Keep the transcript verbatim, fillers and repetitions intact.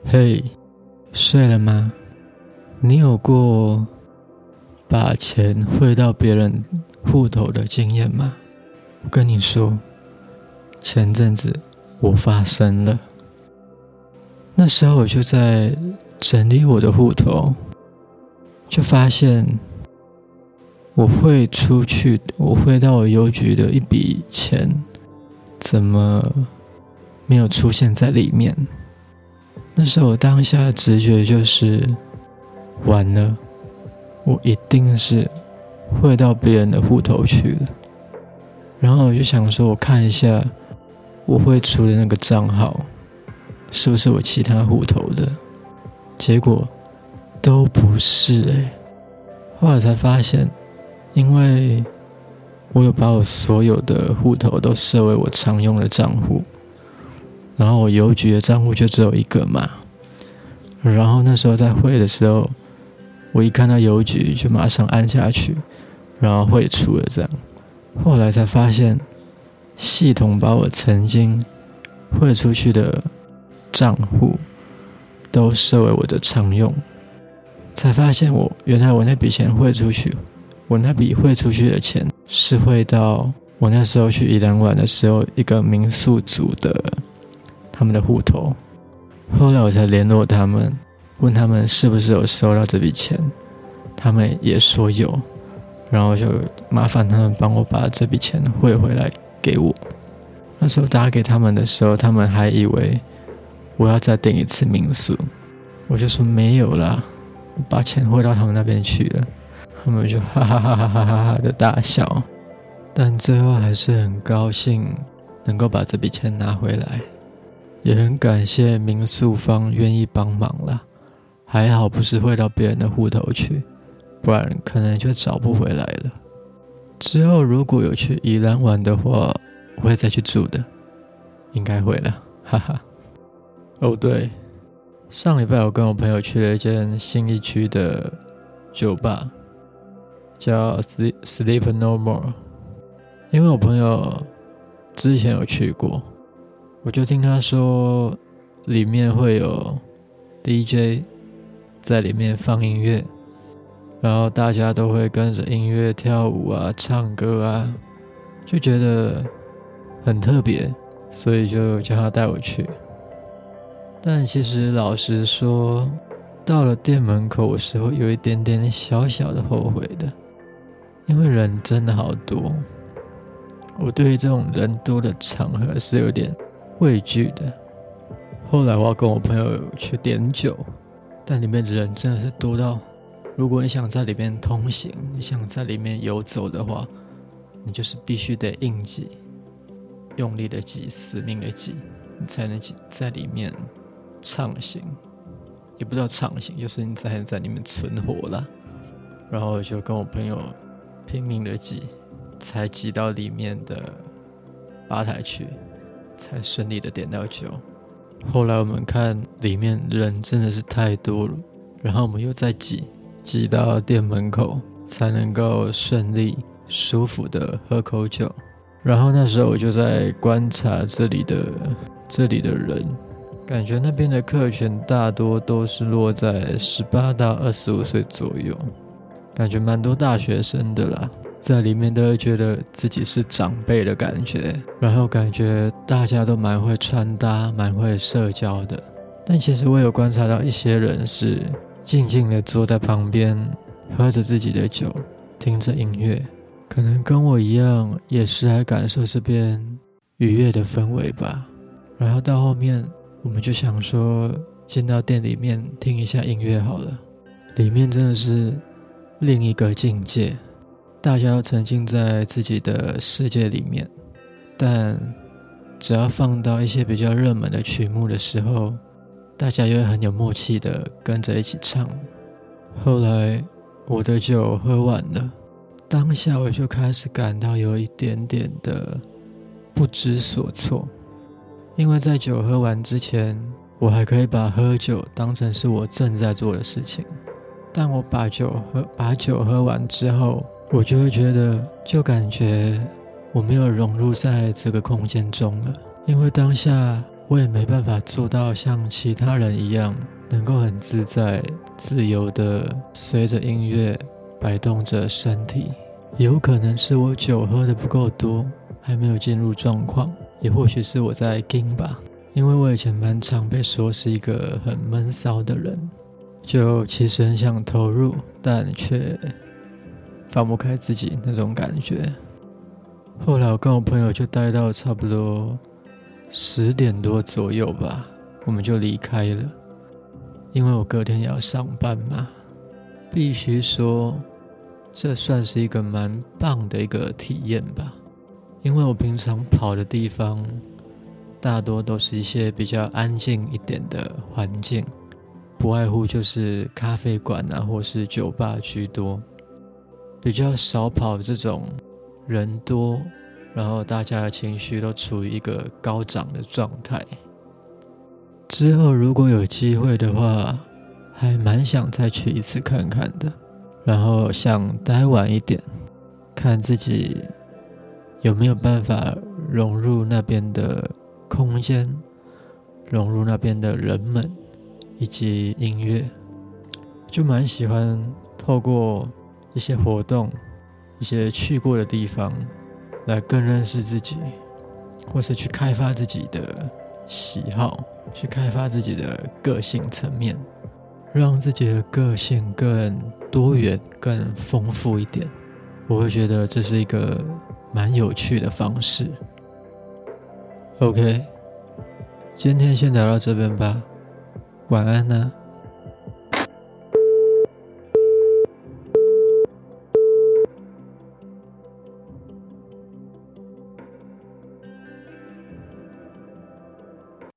嘿，睡了吗？你有过把钱汇到别人户头的经验吗？我跟你说，前阵子我发生了。那时候我就在整理我的户头，就发现我汇出去，我汇到我邮局的一笔钱，怎么没有出现在里面？那时候我当下的直觉就是完了，我一定是汇到别人的户头去了。然后我就想说，我看一下我汇出的那个账号是不是我其他户头的，结果都不是欸。后来才发现，因为我有把我所有的户头都设为我常用的账户，然后我邮局的账户就只有一个嘛。然后那时候在汇的时候，我一看到邮局就马上按下去，然后汇出了这样。后来才发现，系统把我曾经汇出去的账户都设为我的常用，才发现我原来我那笔钱汇出去，我那笔汇出去的钱是汇到我那时候去宜兰玩的时候一个民宿组的他们的户头。后来我才联络他们，问他们是不是有收到这笔钱，他们也说有，然后就麻烦他们帮我把这笔钱汇回来给我。那时候打给他们的时候，他们还以为我要再订一次民宿，我就说没有啦，我把钱汇到他们那边去了。他们就哈哈哈哈哈哈的大笑，但最后还是很高兴能够把这笔钱拿回来，也很感谢民宿方愿意帮忙啦。还好不是汇到别人的户头去，不然可能就找不回来了。之后如果有去宜兰玩的话，我会再去住的，应该会啦，哈哈。哦对，上礼拜我跟我朋友去了一间信义区的酒吧，叫 Sleep No More。 因为我朋友之前有去过，我就听他说里面会有 D J 在里面放音乐，然后大家都会跟着音乐跳舞啊唱歌啊，就觉得很特别，所以就叫他带我去。但其实老实说，到了店门口我是会有一点点小小的后悔的，因为人真的好多，我对于这种人多的场合是有点畏惧的。后来我要跟我朋友去点酒，但里面的人真的是多到，如果你想在里面通行，你想在里面游走的话，你就是必须得硬挤，用力的挤，死命的挤，你才能在里面畅行，也不知道畅行，就是你才能在里面存活啦。然后我就跟我朋友拼命的挤，才挤到里面的吧台去，才顺利的点到酒。后来我们看里面人真的是太多了，然后我们又再挤，挤到店门口，才能够顺利舒服的喝口酒。然后那时候我就在观察这里的这里的人，感觉那边的客群大多都是落在十八到二十五岁左右，感觉蛮多大学生的啦，在里面都会觉得自己是长辈的感觉，然后感觉大家都蛮会穿搭，蛮会社交的。但其实我有观察到一些人是静静的坐在旁边，喝着自己的酒，听着音乐，可能跟我一样也是来感受这边愉悦的氛围吧。然后到后面我们就想说进到店里面听一下音乐好了，里面真的是另一个境界，大家都沉浸在自己的世界里面，但只要放到一些比较热门的曲目的时候，大家又会很有默契的跟着一起唱。后来我的酒喝完了，当下我就开始感到有一点点的不知所措，因为在酒喝完之前，我还可以把喝酒当成是我正在做的事情，但我把酒喝把酒喝完之后，我就会觉得，就感觉我没有融入在这个空间中了，因为当下我也没办法做到像其他人一样能够很自在自由的随着音乐摆动着身体。有可能是我酒喝的不够多，还没有进入状况，也或许是我在惊吧。因为我以前蛮常被说是一个很闷骚的人，就其实很想投入，但却放不开自己那种感觉。后来我跟我朋友就待到差不多十点多左右吧，我们就离开了。因为我隔天也要上班嘛，必须说这算是一个蛮棒的一个体验吧。因为我平常跑的地方大多都是一些比较安静一点的环境，不外乎就是咖啡馆啊或是酒吧居多，比较少跑这种人多，然后大家的情绪都处于一个高涨的状态。之后如果有机会的话，还蛮想再去一次看看的，然后想待晚一点，看自己有没有办法融入那边的空间，融入那边的人们以及音乐。就蛮喜欢透过一些活动，一些去过的地方来更认识自己，或是去开发自己的喜好，去开发自己的个性层面，让自己的个性更多元更丰富一点。我会觉得这是一个蛮有趣的方式。 OK， 今天先聊到这边吧，晚安啊。